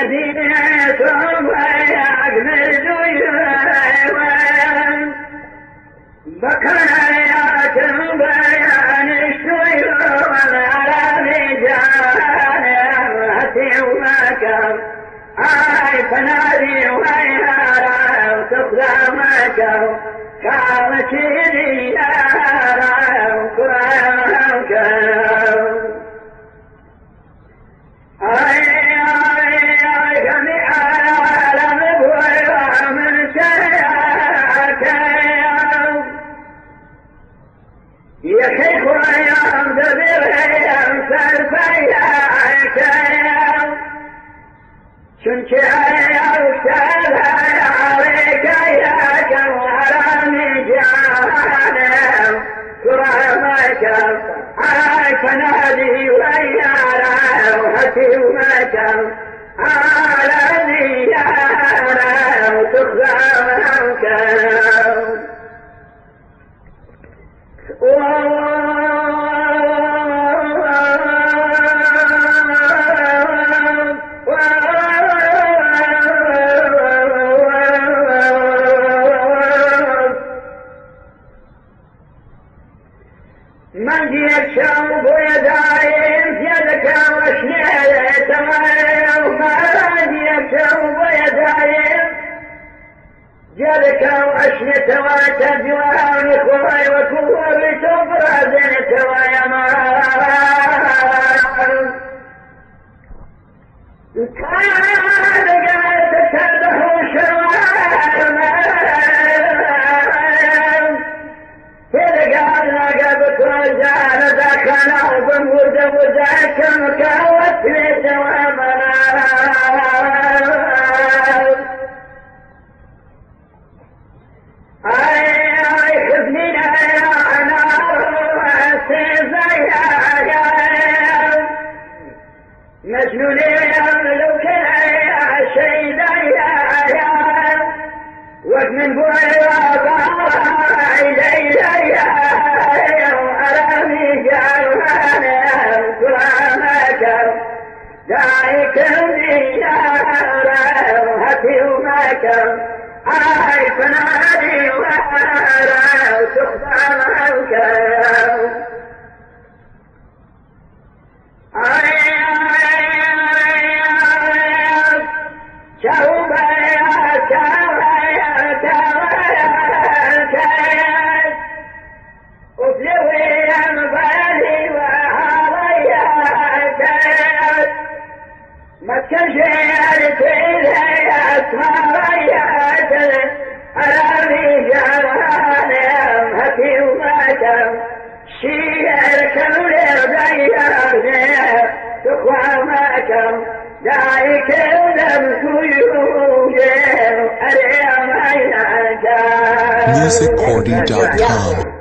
مدينتهم ويعقل دويوان بكريات بيان الشيوان على رجال ومكر فنادي ويهارا وتقضى مكر كامتيني يارا وكرامها وكر جميع العالم بويا من شيئك يا شيخ يا مدبر يا مسرفيك شنك يا أستاذ عليك يا كواراني جهنم كرامك فنادي ويارا وهتي ومكر على نيارا وتخزى منكر من جيت شوق ويدايم يدك وشنيت وما جيت شوق ويدايم جدك وشنيت وتجوان خوي وكور تبردت ويا كان قاعد تسبح وشوان لقبت رجال ذاك نوب وذاك مكاوت ليس ومنار خذني يا نار مجنونين لو كان شيء ومن بويا إلي أرامي جعلنا كرامك دايك الديار هتي ومكر فنادي وارا وتخضع معك كشيرت إلي أسماريات أرامي جرانم هتي ومكر شير كل ضيار تقوى مكر دايك ولم تيوجر أريم أينك musiccordy.com